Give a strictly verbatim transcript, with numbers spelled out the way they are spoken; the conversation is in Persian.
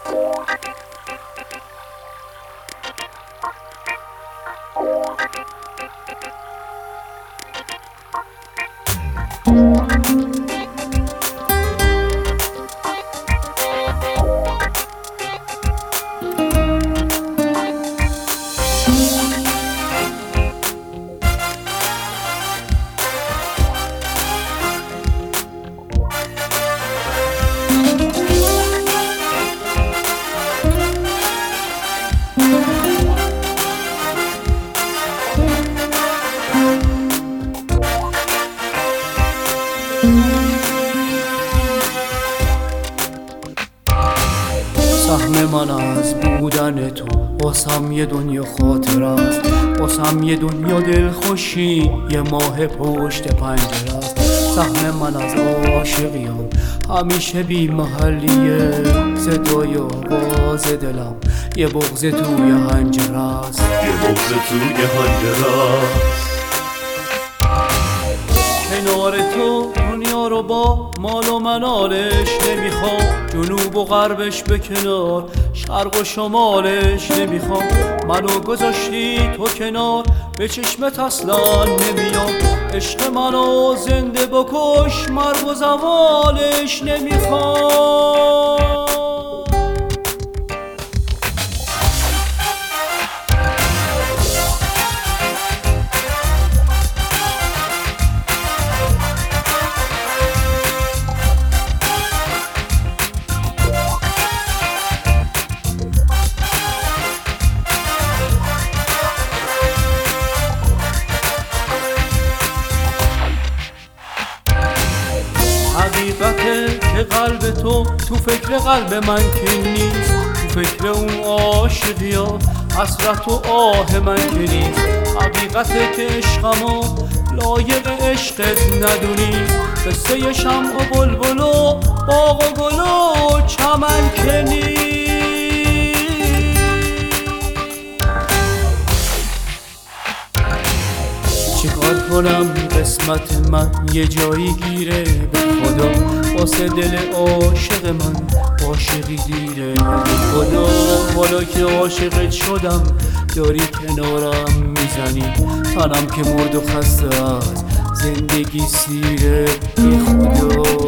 سهم من از بودن تو واسم یه دنیا خاطر است، واسم یه دنیا دلخوشی، یه ماه پشت پنجره است. سهم من از عاشقیام همیشه بی محلیه، صدای آواز دلم یه بغض توی حنجره است، یه بغض توی حنجره است. کنار تو دنیا رو با مال و منالش نمیخوام، جنوب و غربش به کنار، شرق و شمالش نمیخوام. منو گذاشتی تو کنار، به چشمت اصلا نمیام. عشق منو زنده بکش، مرگ و زوالش نمیخوام. حقیقته که قلب تو تو فکر قلب من که نیست، تو فکر اون عاشقی ها حسرت و آه من که نیست. حقیقته که عشقمو لایق عشقت ندونی، قصه شمع و بلبل و باغ و گل و چمن که نیست. چیکار کنم قسمت من یه جایی گیره به خدا، واسه دل عاشق من عاشقی دیره به خدا. حالا که عاشقت شدم داری کنارم میزنی، تنم که مرد و خسته از زندگی سیره بی خدا.